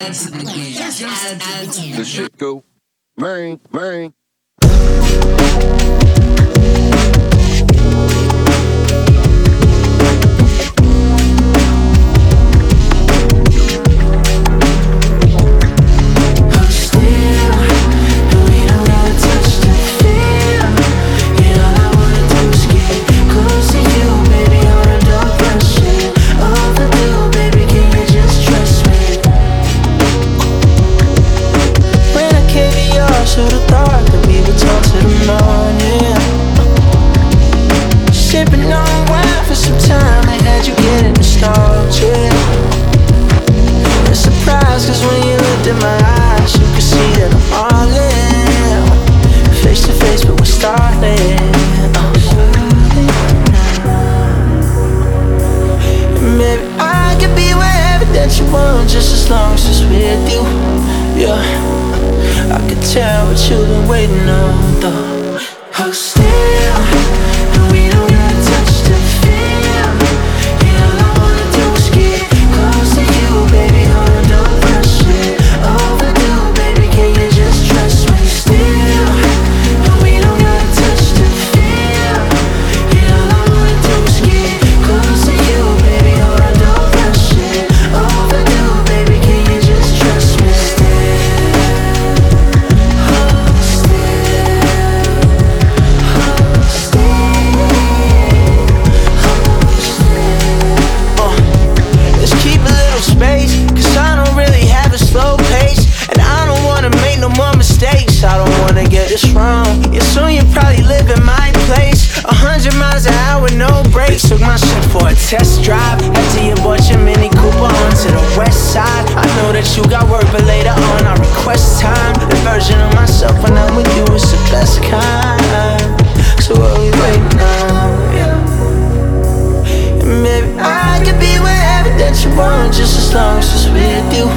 The shit go bang, bang. Should've thought that we would talk to the morning. Sipping on wine for some time, I had you getting nostalgic. A surprise, cause when you looked in my eyes, you could see that I'm all in. Face to face, but we're starting. And maybe I could be wherever that you want, just as long as it's with you. Yeah, I could tell what you've been waiting on, though. Oh, still, and we don't gotta touch to feel. Yeah, all I wanna do is get close to you, baby. Hold on, don't rush it. Overdue, baby, can you just trust me? Still, and we don't gotta touch to feel. Yeah, all I wanna do is get close to you, baby. Hold on, don't rush it. Overdue, baby, can you just trust me? I don't wanna get this wrong. Yeah, soon you'll probably live in my place. 100 miles an hour, no brakes. Took my shit for a test drive. After you bought your Mini Cooper onto the west side. I know that you got work, but later on I request time. The version of myself when I'm with you is the best kind. So what we waiting on? Yeah. And maybe I could be wherever that you want, just as long as it's with you.